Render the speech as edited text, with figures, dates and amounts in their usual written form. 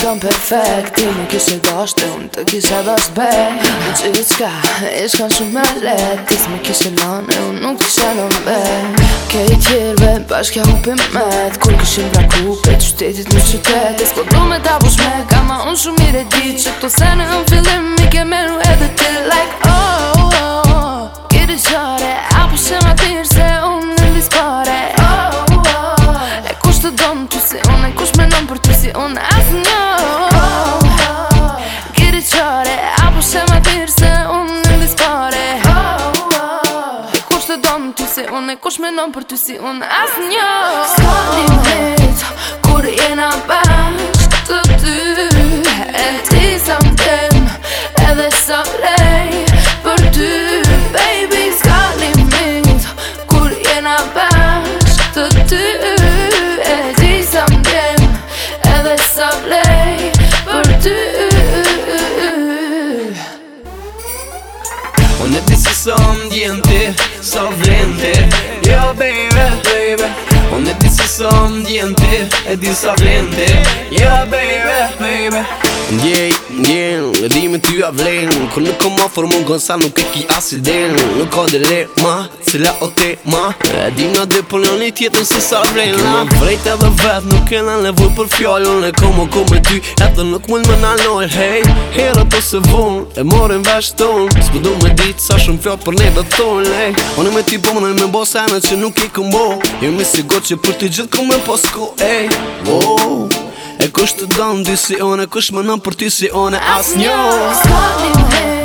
qon perfekt, ti me kishe dasht e unë të kishe dasht bej. Në gjithë qka, ishkan shumë me let, ti s'me kishe lan e unë nuk kishe në bej. Kej tjerve, bashkja hupim met, kur kishim vraku pe qytetit në qytet. E s'ko du me ta bush me, kama unë shumë mire dit, që këto sene në fillim i ke meru edhe ti like oh, oh. Kiri qare, apo shema pirë se unë në dispare oh, oh. E kush të donë ty si unë, e kush menon për ty si unë asë një Kiri qare, apo shema pirë se unë në dispare E kush të donë ty si unë, e kush menon për ty si unë asë një S'ka limit, kur jena bashk të ty E ti sa m'tem, edhe sa vlej për ty Baby, s'ka limit, kur jena bashk të ty E ti sa m'tem, edhe sa vlej për ty Unë e di se sa m'djen ti, sa vlen ti Yo baby, baby Unë e di se sa m'djen ti, e di sa vlen ti Yo baby, baby Ndjen, e di me ty a vlen Kur nuk kom afor mun gonsa nuk e ki as iden Nuk ka dilema, cila o tema E di nga dhe për një tjetën se sa vlen Kema vrejt edhe vet, nuk e në nevoj për fjallon E kom o kom me ty, edhe nuk mund me naloj Hey, herët ose von, e morin vesh ton S'po du me dit sa shumë fjallë për ne dhe ton hey. Unë me ti po më me bo sene që nuk i këm bo Jemi sigur që për ti gjithë kom me posko hey. Wow. E kush të donë ty si one, kush më nën për ty si one as një S'ka limit